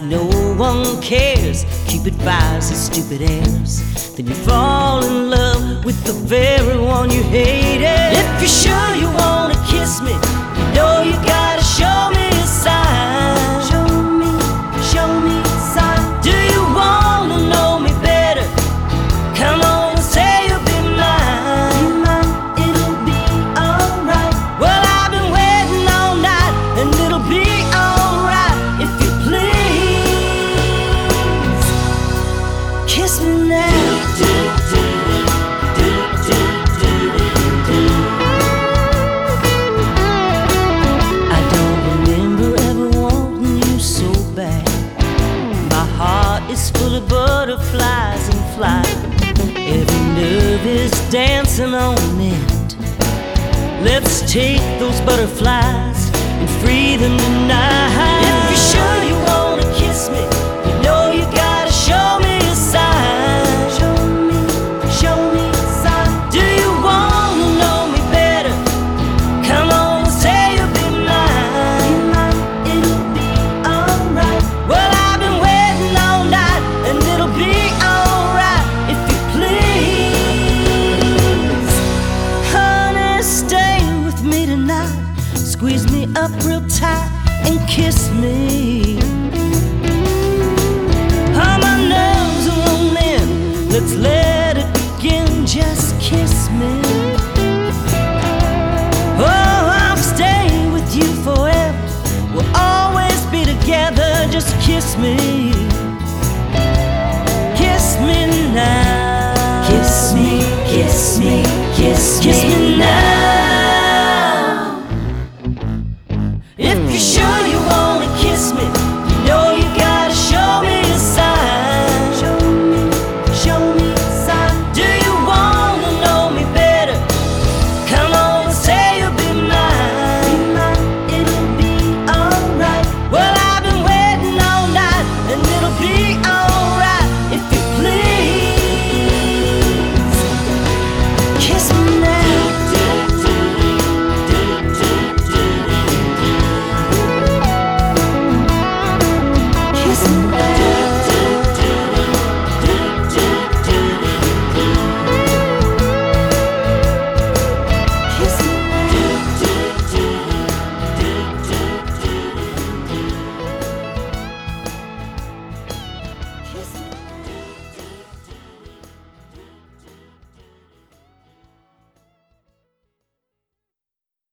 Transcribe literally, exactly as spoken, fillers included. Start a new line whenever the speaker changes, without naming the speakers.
no one cares. Cupid fires his stupid airs. Then you fall in love with the very one you hated. If you're sure you wanna kiss me, you know you gotta show me a sign. Show me, show me a sign. Do you wanna know me better? Come on and say you'll be mine. Be mine, it'll be alright. Well, I've been waiting all night, and it'll be alright if you please kiss me now. I don't remember ever wanting you so bad. My heart is full of butterflies and flight. Every nerve is dancing on end. Let's take those butterflies and free them tonight. If you're sure you wanna kiss me, you know you gotta show me a sign. Show me, show me a sign. Do you wanna know me better? Come on and say you'll be mine. Be mine, it'll be alright. Well, I've been waiting all night, and it'll be alright if you please. Honey, stay with me tonight. Squeeze me up real tight and kiss me. Oh, my nerves are on end. Let's let it begin. Just kiss me. Oh, I'll stay with you forever. We'll always be together. Just kiss me. Kiss me now.
Kiss me, kiss me, kiss me,
Kiss me now.